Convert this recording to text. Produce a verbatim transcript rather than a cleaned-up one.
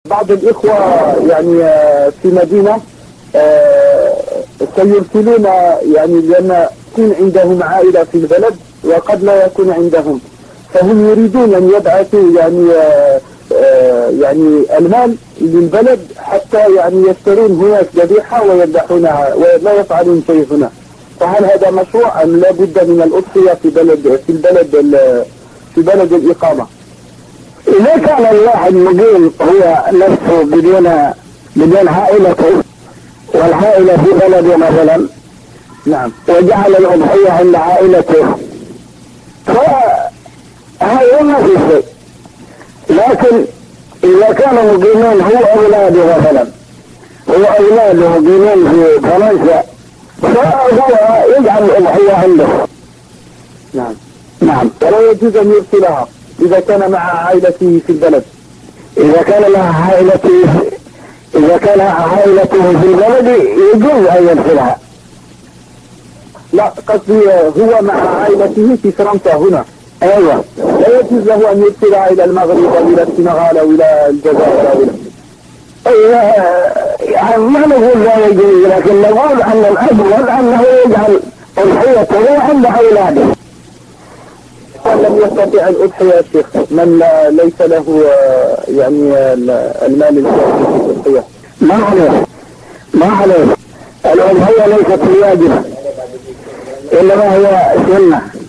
بعض الإخوة يعني في مدينة سيرسلون، يعني لأن يكون عندهم عائلة في البلد وقد لا يكون عندهم، فهم يريدون أن يبعثوا يعني يعني المال للبلد حتى يعني يشترون هناك ذبيحة ويذبحونها ولا يفعلون شيء هنا. فهل هذا مشروع أم لا بد من الأضحية في بلد في البلد في بلد الإقامة؟ إذا كان الواحد مقيم هو نفسه بدون بدون عائلته والعائلة في بلد مثلا، نعم، وجعل الأضحية عند عائلته فهذا ما في شيء. لكن إذا كانوا مقيمين هو أولاده مثلا، هو أولاده مقيمين في فرنسا فهو يجعل الأضحية عنده. نعم نعم. ولا يجوز أن يرسلها إذا كان مع عائلته في البلد. إذا كان مع عائلته إذا كان عائلته في البلد يجوز أن يرسلها. لا، قصدي هو مع عائلته في فرنسا هنا. أيوة. لا يجوز له أن يرسلها إلى المغرب أو إلى السنغال أو إلى الجزائر أو إلى أيوة. يعني ما نقول لا يجوز، لكن نقول أن الأفضل أنه يجعل أضحيته عند أولاده. لم يستطيع الأضحية يا شيخ، من لا ليس له يعني المال الكافي في الأضحية؟ ما عليه ما عليه الأضحية ليست واجبة، إنما هي سنة.